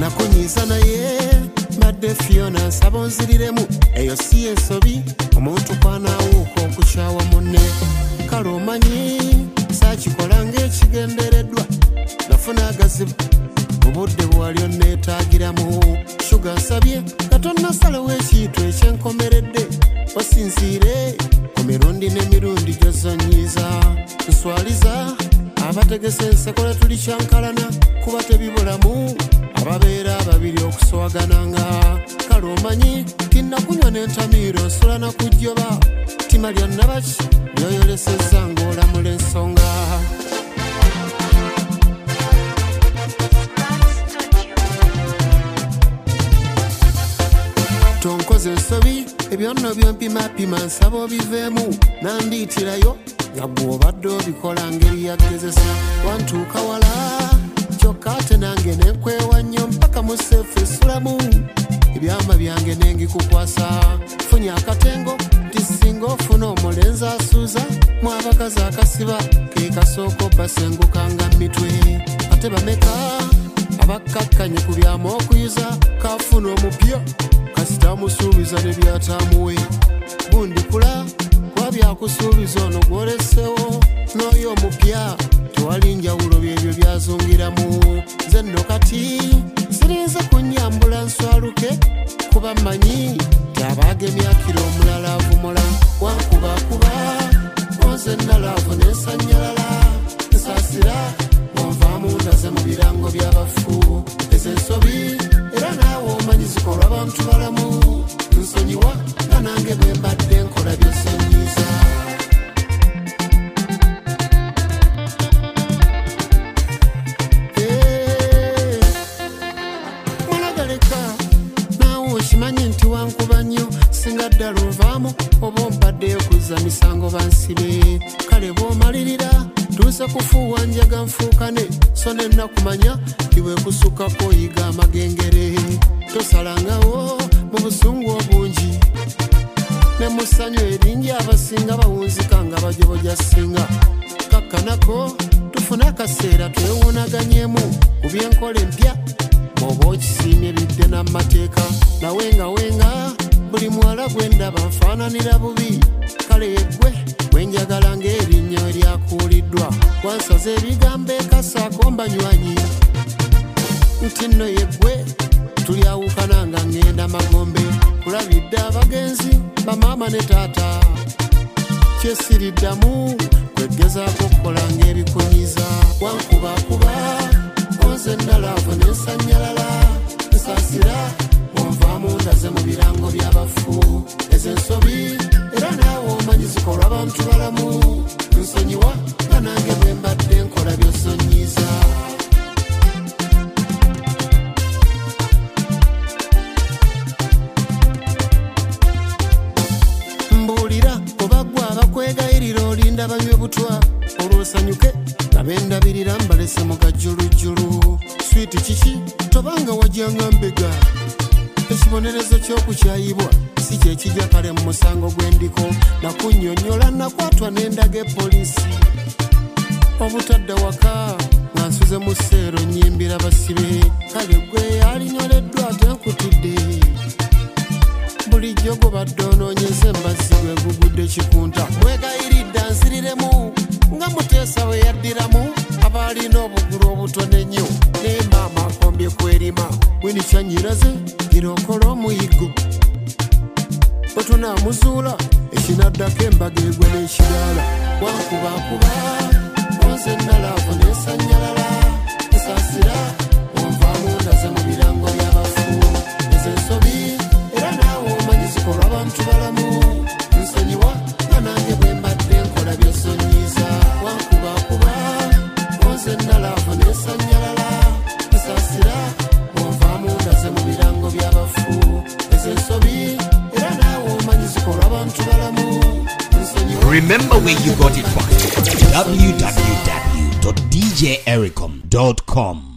nakunyiza naye madde Fiona nsaba onziriremu eyo si ensobi omuntu kwanaawuuka okukyawa munne kale omanyi saakikola ng'ekigendereddwa nafuna agazibu obudde bwali onneetaagiramu shuga nsabye katonnasalawo ekintu ekyenkomeredde osinziire ku mirundi n'emirundi gy'ozanyiza nswaliza abategese ensekola tuli kyankalana kuba tebibulamu ababeera ababiri okuswagananga kale omanyi tinnakunywa n'entamiiro nsula na kujjoba ttima lya nabaki lyoyolesezza ng'olamula ensonga tonkoze ensobi ebyo nno byempimapima nsaba obiveemu nandiitirayo nga bw'obadde obikola ngeri yagezesa wantuuka wala kyokka ate nange nenkwewa nnyo mpaka mu seefu esulamu ebyama byange nengikukwasa funye akatengo nti singa ofuna omulenzi asuuza mu abakazi akasiba ke kasooka obbasengukanga mitwe ate bameka abakkakkanye ku byamu okuyuza kafuna omupya kasita amusuubiza ne byatamuwe gundikula kuba byakusuubiza ono gwolesewo n'oyo omupya tewali njawulo byebyo byazungiramu nze nno kati sirinze kunnyambula nswaluke kuba mmanyi tyabaagemya akira omulala avumula wankubakuba onze nalaavu n'ensanyalala nsaasira onvaamu ndaze mu birango by'abafu ez'ensobi era naawe omanyi zikolwa bantu balamu nsonyiwa nga nange bwe mbadde nkola byosonyiza mwalagaleka naawe okimanyi nti wankuba nnyo singa ddala onvaamu oba ompaddeyo kuzza misango bansibe kale bw'omalirira tuuse kufuuwa njaga nfuukane so nennakumanya tiwe kusukkako oyiga amagengere tosalangawo mu busungu obungi ne mu ssanyu eringi abasinga bawunzika nga bajoboja singa kakkanako tufune akaseera twewuunaganyemu ku byenkola empya oba okisiimye bidde n'amateeka nawengawenga buli muwala gwe ndaba nfaananira bubi kale yeggwe wenjagala ng'erinnyo eryakuuliddwa wansaza ebigambo ekasaako mbanywanyi nti nno yeggwe tulyawukana nga ngenda magombe kulabidde abagenzi bamaama ne taata kyesiriddamu kwegezaako okukola ng'ebikunyiza wankubakuba onze nalaavu n'ensanyalala nsaasira onvaamu ndaze mu birango by'abafu ez'ensobi era naawe omanyi zikolwa bantu balamu nsonyiwa nga nange bwe mbadde nkola byosonyiza mbuulira oba gwe abakwegayirira olinda banywe butwa olwosanyuke nabendabirira mbalese mu gajjulujjulu switi kiki tobanga wajjanga mbega ekibonerezo ky'okukyayibwa si kyekijja kale mu musango gw'endiko nakunnyonnyola nakwatwa n'endaga epoliisi obutadda waka nga nsuze mu sseero nnyimbira basibe kale gwe alinyoleddwa ate nkutidde bulijjo gubadde onoonyeza embazzi gwe gugudde kikunta mwegayiridde anziriremu nga muteesa bwe yaddiramu abaalina obugulu obutono ennyo naye maama akombye kwerima wini kyanyiraze girokola omuyigo otunaamuzuula ekinaddako embaga egwe n'ekiraala wankubakuba onze nalaavu n'ensanyalala nsaasira onvaamu ndaze mu birango by'abafu ez'ensobi era naawe omanyi zikolwa bantu balamu nsonyiwa nga nange bwe mbadde nkola byosonyiza wankubakuba onze nalaavu n'ensanyalala nsaasira onvaamu ndaze mu birango by'abafu ez'ensobi era naawe omanyi zikolwa bantu balamu nsonyiwa. Remember where you got it from. www.djericom.com